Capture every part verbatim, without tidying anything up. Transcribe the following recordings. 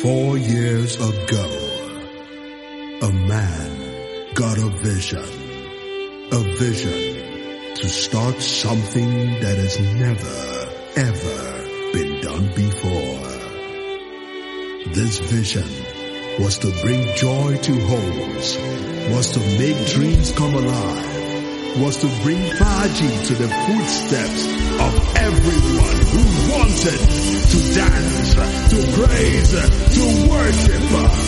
Four years ago, a man got a vision. A vision to start something that has never, ever been done before. This vision was to bring joy to homes, was to make dreams come alive, was to bring Faji to the footsteps of everyone who wanted to dance, to praise, to worship.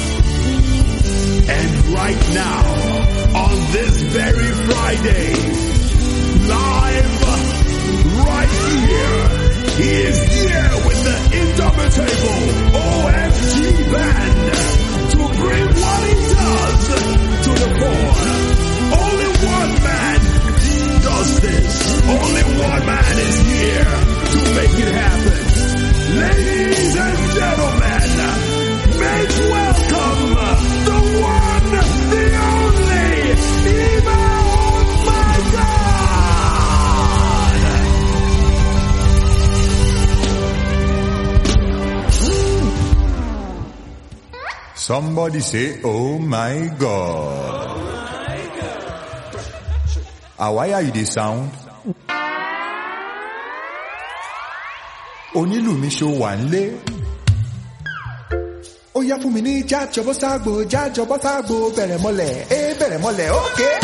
And right now, on this very Friday, live, right here, he is here with the indomitable O M G band to bring what he does to the fore. Only one man does this. Only one man is here to make it happen. Ladies and gentlemen, make welcome the one, the only, Eva Somebody say, oh my God. Oh my God. Ah, why are you the sound? Onílù mi ṣó wà nílé. Ó yá fún mi ní jájọbọ́ ságbo, jájọbọ́ ságbo, bẹ̀rẹ̀ mọ́lẹ̀, eh bẹ̀rẹ̀ mọ́lẹ̀, okay.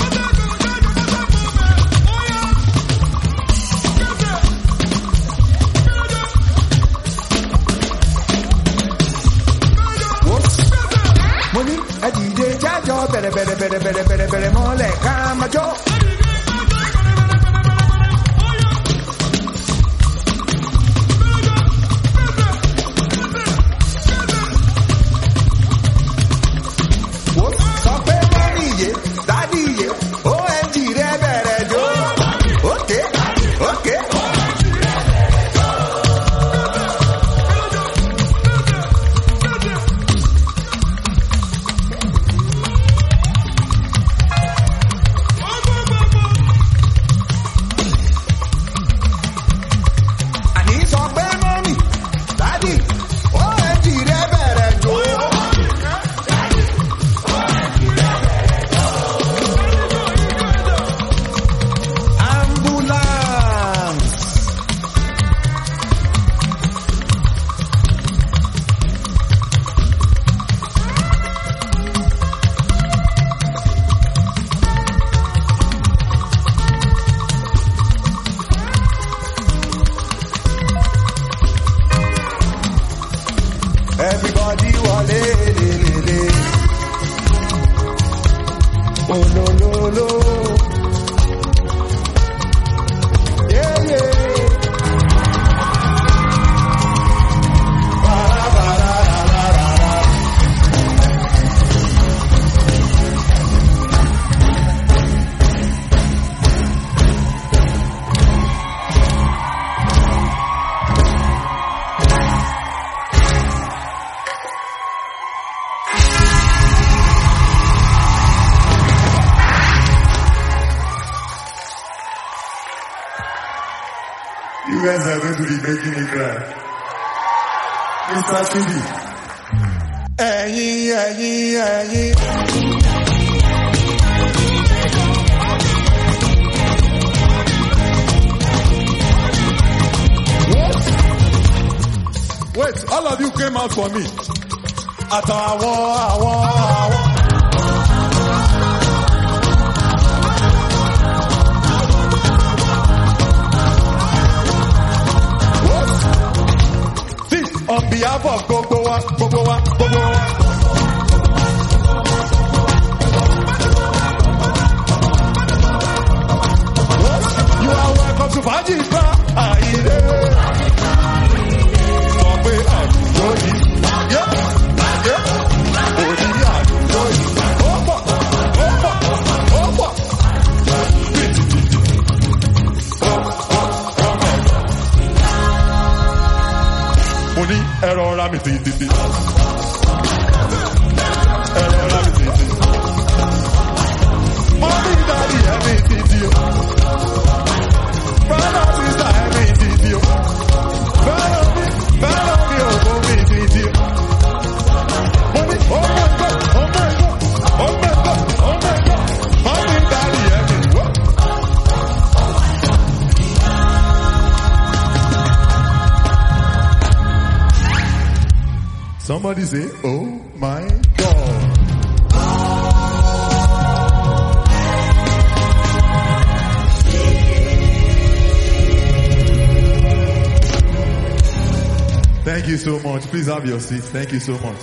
Adìde jájọ bẹ̀rẹ̀ bẹ̀rẹ̀ bẹ̀rẹ̀ bẹ̀rẹ̀ bẹ̀rẹ̀ bẹ̀rẹ̀ mọ́lẹ̀ ká máa jó. Sọ pé mọ́mí yé, dádì yé, O M G rẹ̀ bẹ̀rẹ̀ jó. Okay, okay. Everybody wale le le le. Oh no no no. Yeah yeah. Bara bara ra ra ra. You guys are going to be making me cry. Mister Sidi. Ẹ̀yin, ẹ̀yin, ẹ̀yin. What? Wait, all of you came out for me. Àtàwọn, àwọn, àwọn. On behalf of gbogbo wa, gbogbo wa, gbogbo wa. You are welcome to Faji Spa. Àìlè. Sọ pé àdúgbò yìí. Yẹ́ yẹ́. Òní àdúgbò yìí. Ó pọ̀, ó pọ̀, ó pọ̀. Mo ní ẹ̀rọ ọ̀rá mi tìtìtì. Ẹ̀rọ ọ̀rá mi tìtìtì. Mọ́mí dáàdì ẹ̀mí tìtì o. Brother sister ẹ̀mí tìtì o. Fẹ́ràn mi, fẹ́ràn mi ò kó mi tìtì o. Somebody say, oh my God. Thank you so much. Please have your seat. Thank you so much.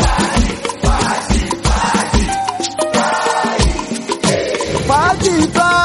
Party, party.